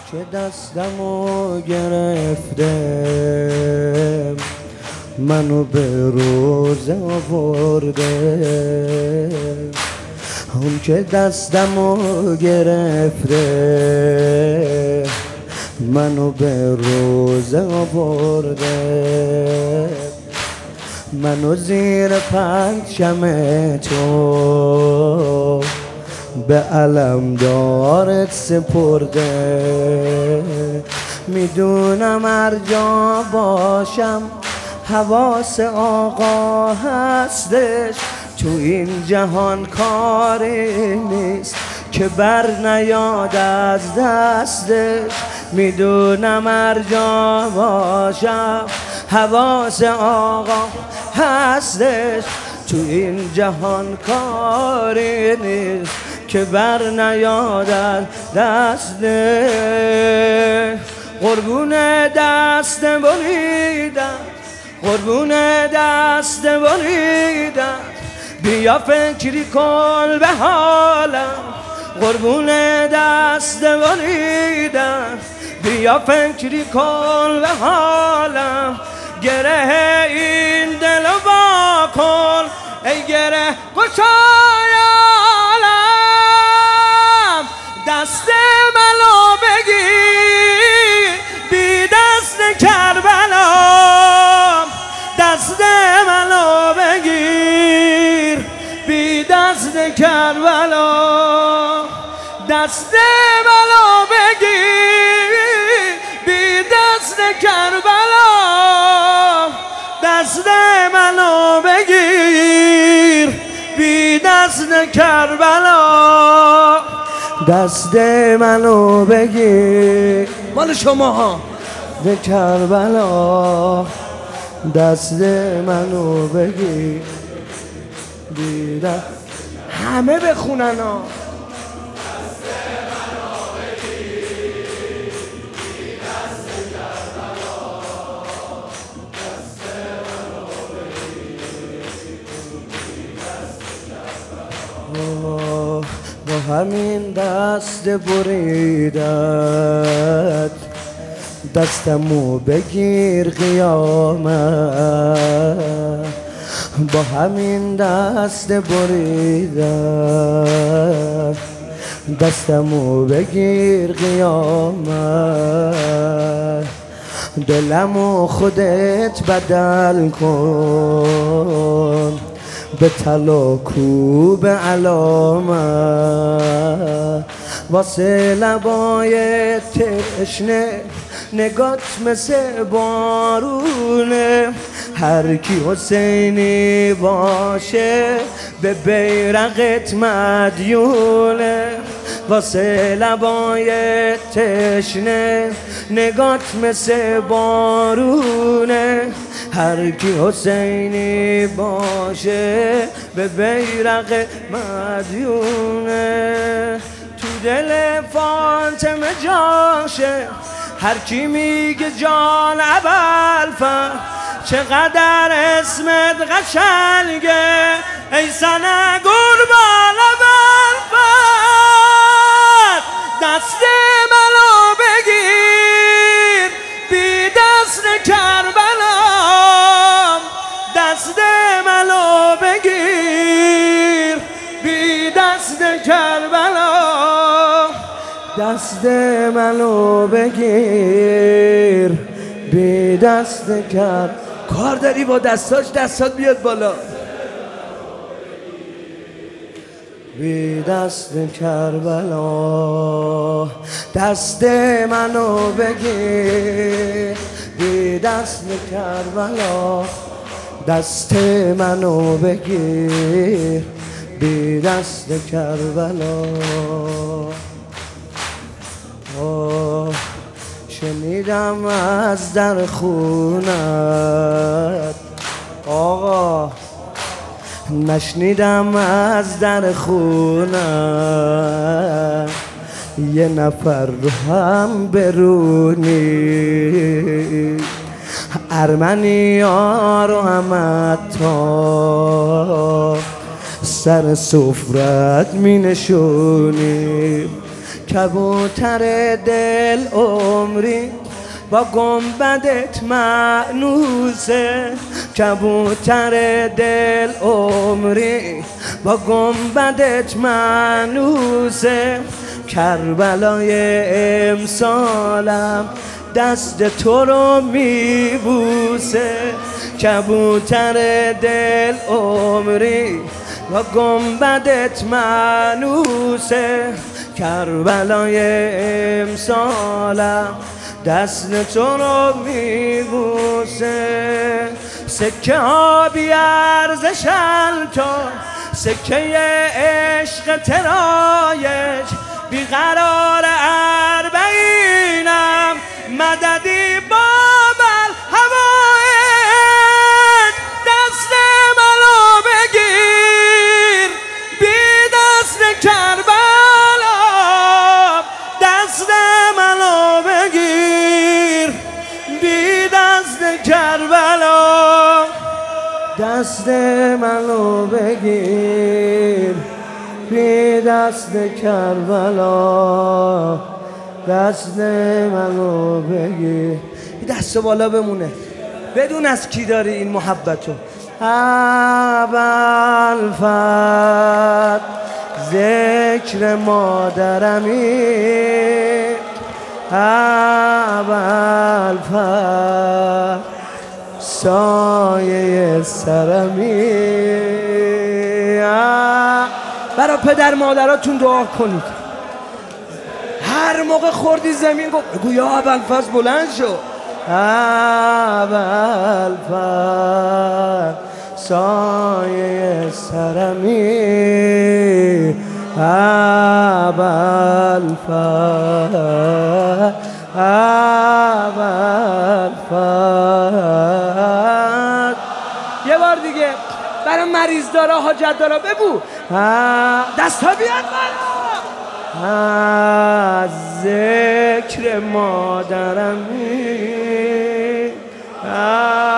که دستمو گرفته منو به روزه آورده، اون که دستمو گرفته منو به روزه آورده، منو زیر پرچم تو به علمدارت سپرده. میدونم هر جا باشم حواس آقا هستش، تو این جهان کاری نیست که بر نیاد از دستش. میدونم هر جا باشم حواس آقا هستش، تو این جهان کاری نیست که بر نیاد از دستش. قربون دست بریدن، قربون دست بریدن، بیا فکری کن به حالم. قربون دست بریدن، بیا فکری کن به حالم. گره این دلو وا کن ای گره گشای عالم. دست منو بگیر بی دست کربلام، دست منو بگیر بی دست کربلا، دست منو بگیر بی دست کربلا، دست منو بگیر بی دست کربلا، دست منو بگیر مال شما ها به کربلا، دست منو بگیر بی دست. همه بخونن ها. با همین دست بریدت دستمو بگیر قیامت، با همین دست بریدت دستمو بگیر قیامت. دلمو خودت بدل کن به طلا کوب علامت، واسه لبای تشنه نگات مثل بارونه. هر کی حسینی باشه به بیرقت مدیونه، واسه لبای تشنه نگات مثل بارونه. هر کی حسینی باشه به بیرق مدیونه. تو دل فاطمه جاشه هر کی میگه جان ابوالفضل، چقدر اسمت قشنگه ای سنه قربان ابوالفضل. دست منو بگیر بی دست کربلام، دست منو بگیر بی دست کربلا، دست منو بگیر بی دست کربلا. کار داری با دستات بیاد بالا. بی دست کربلا، دست منو بگیر بی دست کربلا، دست منو بگیر بی دست کربلا. شنیدم از در خونت آقا، نشنیدم از در خونت یه نفر رو هم برونی. ارمنی ها رو هم حتی سر سفرت می نشونی. کبوتر دل عمری با گنبدت مأنوسه، کبوتر دل عمری با گنبدت مأنوسه. کربلای امسالم دست تو رو میبوسه، کبوتر دل عمری با گنبدت مأنوسه. کربلای امسالم دست تو رو میبوسه. سکه ها بی ارزشن تو، سکه عشق ترایج، بیقرار اربعینم مددی بابل هوایج. دست منو بگیر بی دست کربلا، دست منو بگیر بی دست کربلا، دست منو بگیر بی دست کربلا، دست منو بگیر. دست بالا بمونه، بدون از کی داری این محبتو. ابوالفضل ذکر مادرمی، ابوالفضل سایه سرمی. برای پدر مادراتون دعا کنید. هر موقع خوردی زمین بگو یا ابوالفضل بلند شو. ابوالفضل سایه سرمی، ابوالفضل ابوالفضل. یه بار دیگه برای مریض داره، حاجت داره بگو. دست ها بیاد بالا. از ذکر مادرمی